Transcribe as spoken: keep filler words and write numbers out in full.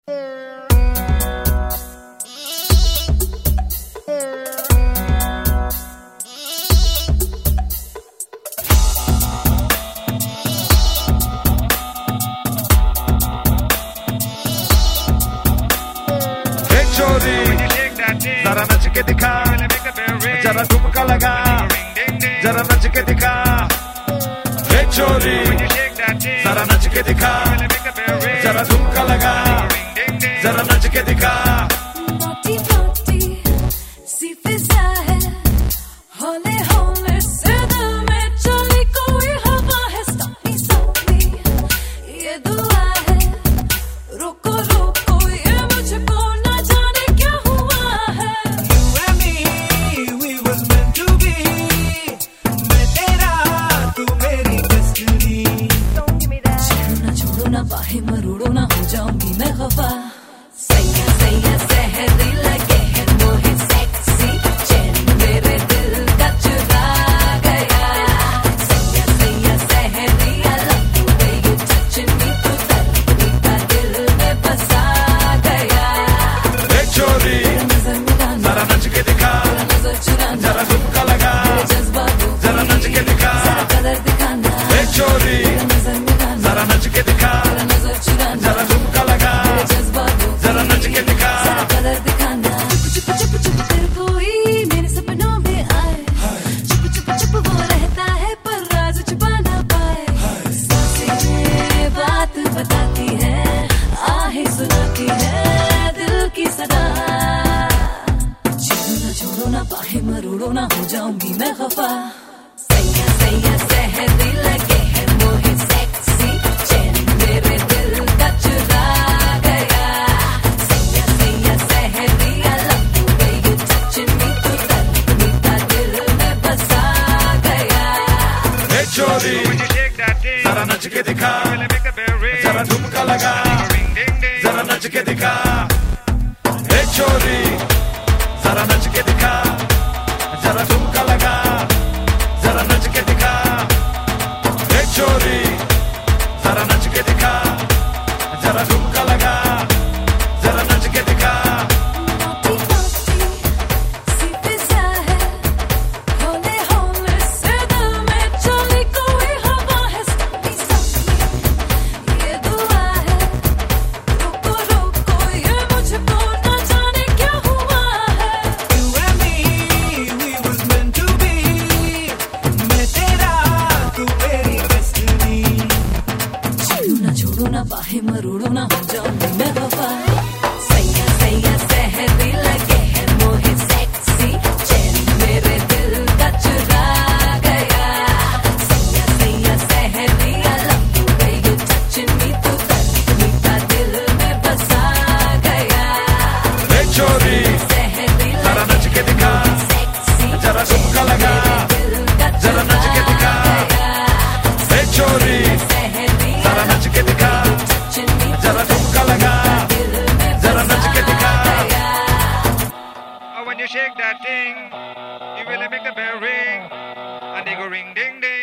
जरा नच के दिखा, जरा ठुमका लगा, जरा नच के दिखा। हे चोरी, जरा नच के दिखा, जरा ठुमका लगा, जरा नच के दिखा। बाहें मरोड़ो ना हो जाऊंगी मैं खफा। सैया सैया सहरी लगे है मोहे सेक्सी, चैन मेरे दिल का चुरा गया। सैया सैया सहरी I love the way you touch me, तू धरती का दिल में बसा गया। हे चोरी, जरा नच के दिखा, जरा ठुमका लगा, जरा नच के दिखा। हे चोरी, जरा नच के दिखा, जरा ठुमका लगा, जरा नच के दिखा। चुप चुप चुप कर कोई मेरे सपनों में आए, चुप चुप चुप वो रहता है पर राज छुपा ना पाए। सांसें बात बताती है, आहें सुनाती है दिल की सदा। छेड़ो ना छोड़ो ना बाहें मरोड़ो ना हो जाऊंगी मैं खफा। सैया सैया सहरी लगे है मोहे सेक्सी, चैन मेरे दिल का चुरा गया। सैया सैया सहरी I love the way you touch me, तू धरती का दिल में बसा गया। हे चोरी, जरा नच के दिखा, जरा ठुमका लगा, जरा नच के दिखा। हे चोरी, जरा नच के दिखा, जरा ठुमका लगा, जरा नच के दिखा। हे चोरी, जरा नच के दिखा, जरा ठुमका लगा, जरा नच के दिखा। सी फिजा है, होले होले से दिल में चली कोई हवा है। सोनी सोनी ये दुआ है, रुको रुको ये मुझको ना जाने क्या हुआ है। You and me, we was meant to be. मैं तेरा, तू मेरी destiny. छेड़ो ना छोड़ो ना बाहें मरोड़ो ना हो जाऊंगी मैं खफा। सैया सैया सहरी लगे है मोहे सेक्सी, चैन मेरे दिल का चुरा गया। सैया सैया सहरी I love the way you touch me, तू धरती का दिल में बसा गया। हे चोरी, सहरी जरा नच के दिखा, सेक्सी, जरा ठुमका लगा, जरा नच के दिखा। हे चोरी, जरा नच के दिखा, जरा ठुमका लगा, जरा नच के दिखा। Oh, when you shake that thing, you really make the bell ring, and they go ring ding ding.